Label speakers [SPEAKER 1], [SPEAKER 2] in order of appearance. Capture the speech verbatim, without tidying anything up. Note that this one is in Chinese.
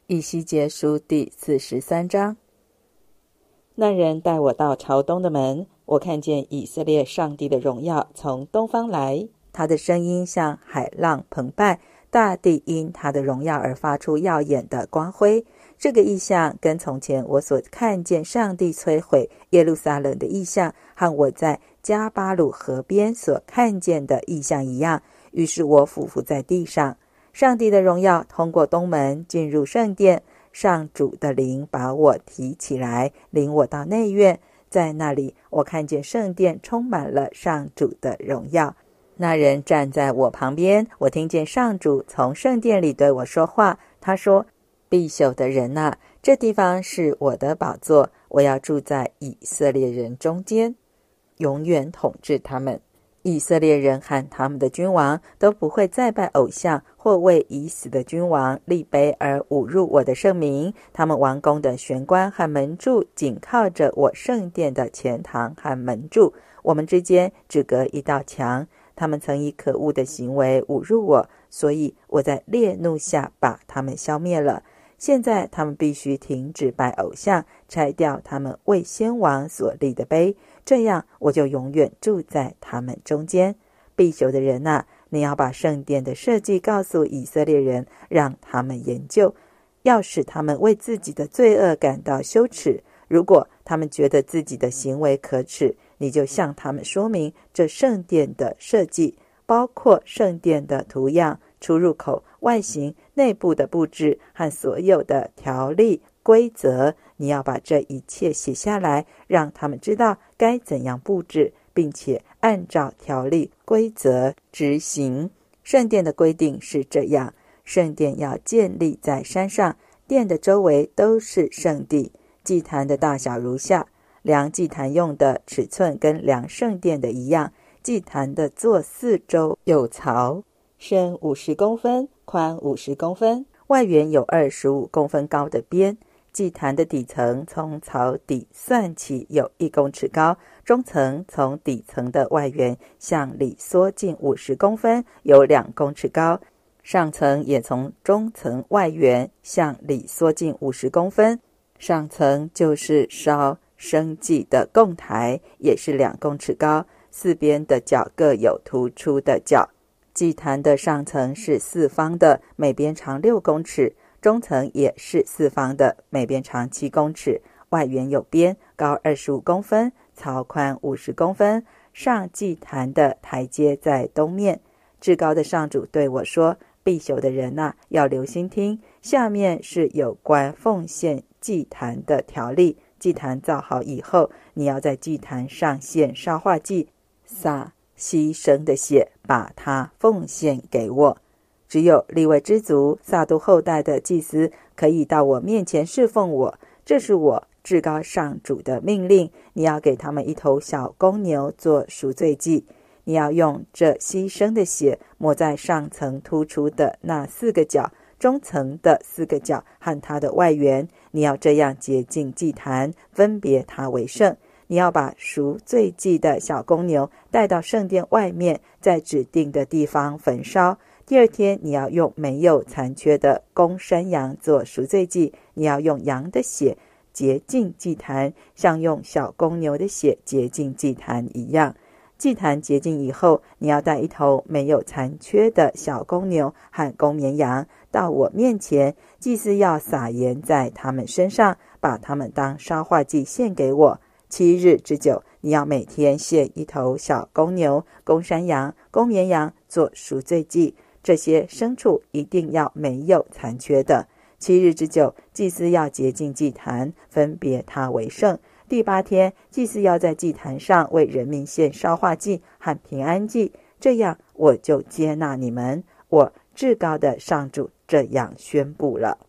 [SPEAKER 1] 以西结书第四十三章。那人带我到朝东的门，我看见以色列上帝的荣耀从东方来，他的声音像海浪澎湃，大地因他的荣耀而发出耀眼的光辉。这个异象跟从前我所看见上帝摧毁耶路撒冷的异象，和我在加巴鲁河边所看见的异象一样。于是我俯伏在地上，上帝的荣耀通过东门进入圣殿，上主的灵把我提起来，领我到内院。在那里我看见圣殿充满了上主的荣耀。那人站在我旁边，我听见上主从圣殿里对我说话。他说：必朽的人啊，这地方是我的宝座，我要住在以色列人中间，永远统治他们。以色列人和他们的君王都不会再拜偶像，或为已死的君王立碑而侮辱我的圣名。他们王宫的玄关和门柱紧靠着我圣殿的前堂和门柱，我们之间只隔一道墙。他们曾以可恶的行为侮辱我，所以我在烈怒下把他们消灭了。现在他们必须停止拜偶像，拆掉他们为先王所立的碑，这样我就永远住在他们中间。必朽的人啊，你要把圣殿的设计告诉以色列人，让他们研究，要使他们为自己的罪恶感到羞耻。如果他们觉得自己的行为可耻，你就向他们说明这圣殿的设计，包括圣殿的图样、出入口、外形、内部的布置和所有的条例规则。你要把这一切写下来，让他们知道该怎样布置，并且按照条例规则执行。圣殿的规定是这样：圣殿要建立在山上，殿的周围都是圣地。祭坛的大小如下：量祭坛用的尺寸跟量圣殿的一样。祭坛的座四周有槽，深五十公分，宽五十公分，外缘有二十五公分高的边。祭坛的底层从槽底算起有一公尺高，中层从底层的外缘向里缩进五十公分，有两公尺高，上层也从中层外缘向里缩进五十公分。上层就是烧生祭的供台，也是两公尺高，四边的角各有突出的角。祭坛的上层是四方的，每边长六公尺，中层也是四方的，每边长七公尺，外缘有边，高二十五公分，槽宽五十公分。上祭坛的台阶在东面。至高的上主对我说：必朽的人啊，要留心听，下面是有关奉献祭坛的条例。祭坛造好以后，你要在祭坛上献烧化祭，洒牺牲的血，把它奉献给我。只有利未之族撒督后代的祭司可以到我面前侍奉我，这是我至高上主的命令。你要给他们一头小公牛做赎罪祭，你要用这牺牲的血抹在上层突出的那四个角，中层的四个角和它的外缘。你要这样洁净祭坛，分别它为圣。你要把赎罪祭的小公牛带到圣殿外面，在指定的地方焚烧。第二天你要用没有残缺的公山羊做赎罪祭，你要用羊的血洁净祭坛，像用小公牛的血洁净祭坛一样。祭坛洁净以后，你要带一头没有残缺的小公牛和公绵羊到我面前，祭司要撒盐在他们身上，把他们当烧化祭献给我。七日之久，你要每天献一头小公牛、公山羊、公绵羊做赎罪祭，这些牲畜一定要没有残缺的。七日之久，祭司要洁净祭坛，分别它为圣。第八天，祭司要在祭坛上为人民献烧化祭和平安祭，这样我就接纳你们。我至高的上主这样宣布了。